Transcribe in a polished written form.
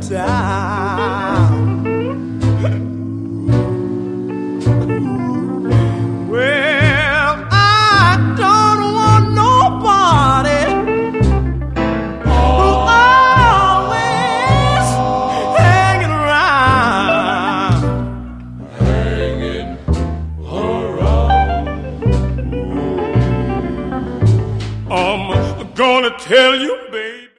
town. Well, I don't want nobody who's always hanging around. I'm gonna tell you, baby.